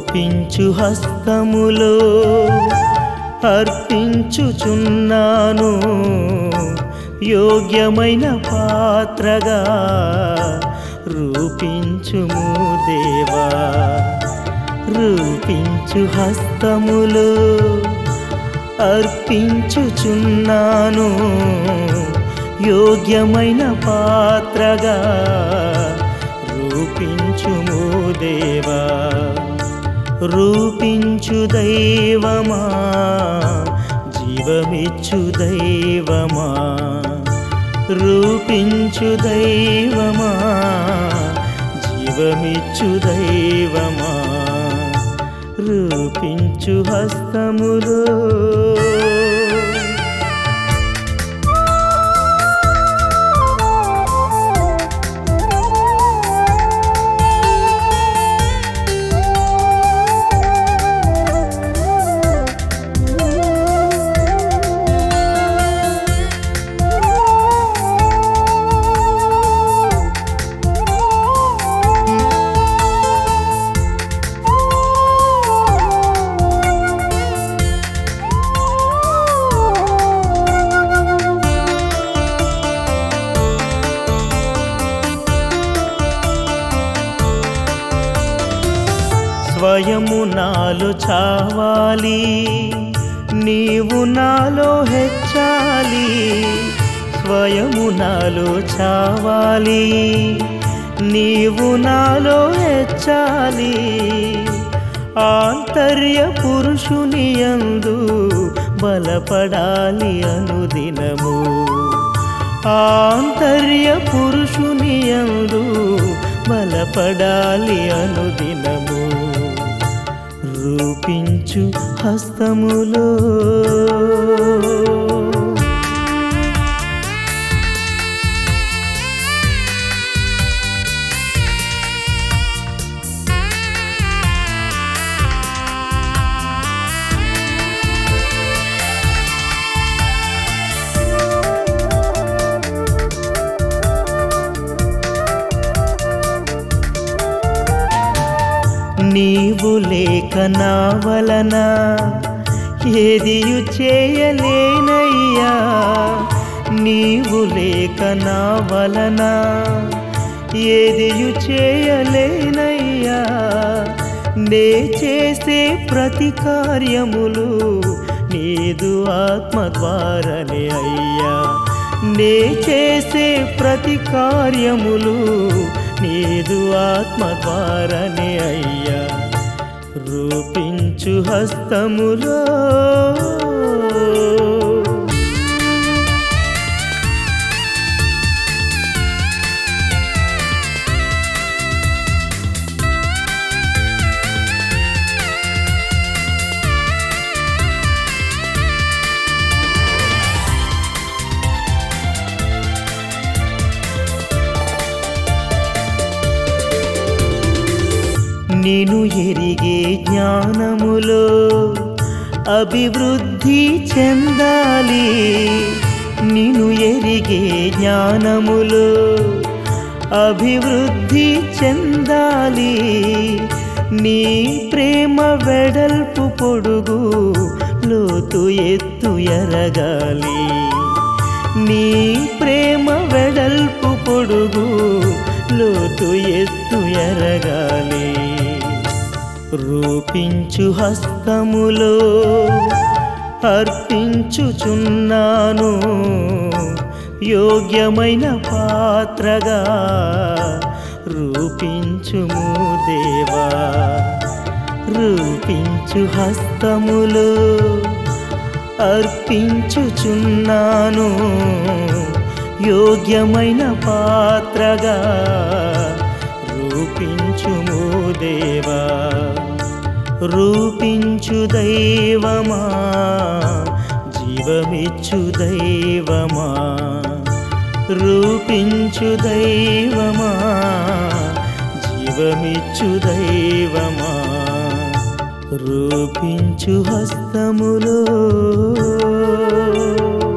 రూపించు హస్తములో అర్పించుచున్నాను యోగ్యమైన పాత్రగా రూపించుము దేవా రూపించు హస్తములో అర్పించుచున్నాను యోగ్యమైన పాత్రగా రూపించుము దేవా రూపించు దైవమా జీవమిచ్చు దైవమా రూపించు దైవమా జీవమిచ్చు దైవమా రూపించు హస్తములో స్వయము నాలో చావాలి నీవు నాలో హెచ్చాలి స్వయము నాలో చావాలి నీవు నాలో హెచ్చాలి ఆంతర్య పురుషుని యందు బలపడాలి అనుదినము ఆంతర్య పురుషుని యందు బలపడాలి అనుదినము రూపించు హస్తములో నీవు లేక నా వలన ఏదియు చేయలేనయ్యా నీవు లేక నా వలన ఏదియు చేయలేనయ్యా నే చేసే ప్రతి కార్యములు నీదు ఆత్మ ద్వారానే అయ్యా నే చేసే ప్రతి కార్యములు నీదు ఆత్మ ద్వారానే అయ్యా రూపించు హస్తములో నిన్ను ఎరిగే జ్ఞానములో అభివృద్ధి చెందాలి నిన్ను ఎరిగే జ్ఞానములో అభివృద్ధి చెందాలి నీ ప్రేమ వెడల్పు పొడుగు లోతు ఎత్తు ఎరగాలి నీ ప్రేమ వెడల్పు పొడుగు లోతు ఎత్తు ఎరగాలి రూపించు హస్తములో అర్పించుచున్నాను యోగ్యమైన పాత్రగా రూపించుము దేవా రూపించు హస్తములో అర్పించుచున్నాను యోగ్యమైన పాత్రగా రూపించుము దేవా రూపించు దైవమా జీవమిచ్చు దైవమా రూపించు దైవమా జీవమిచ్చు దైవమా రూపించు హస్తములో